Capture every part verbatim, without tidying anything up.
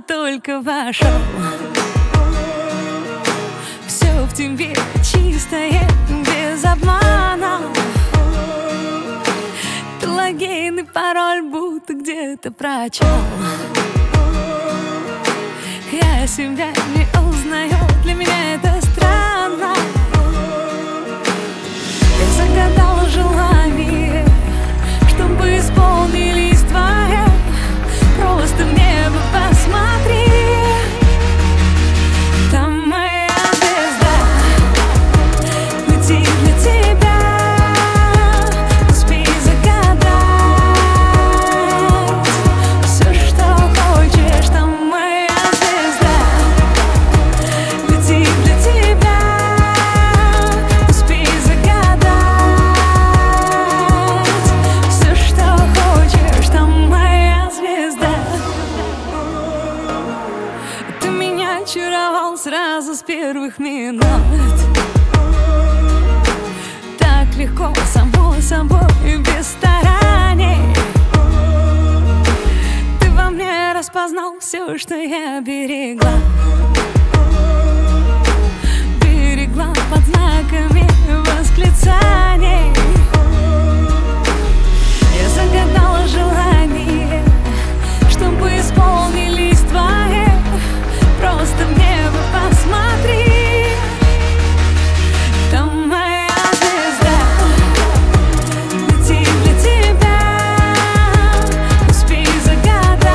только вошел. Все в тебе чистое, без обмана. Ты логин и пароль будто где-то прочел. Я себя не узнаю, для меня это странно. Я загадала желание, чтобы исполнились твои. Просто в небо посмотри, там моя звезда летит для тебя. Успей загадать все, что хочешь, там моя звезда летит для тебя. Успей загадать все, что хочешь, там моя звезда. Ты меня очаровал сразу с первых минут. Так легко, само собой, без стараний. Ты во мне распознал все, что я берегла. Берегла под знаками восклицаний. Я загадала желание, чтобы исполнились твои. Просто в небо посмотри, там моя звезда летит для тебя. Успей загадать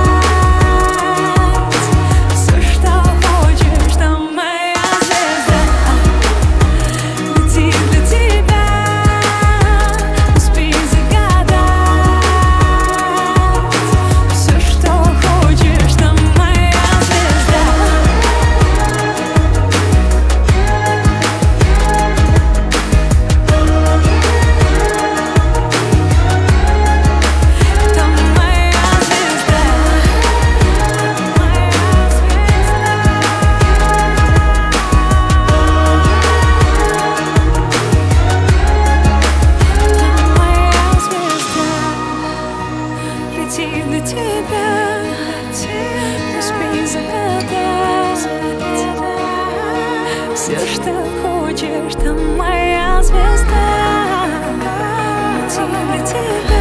все, что хочешь, там моя звезда летит для тебя. Успей загадать все, что хочешь, там моя звезда. Там моя звезда, моя звезда. Там моя звезда летит для тебя. Успей загадать все, что хочешь, там моя звезда летит для тебя.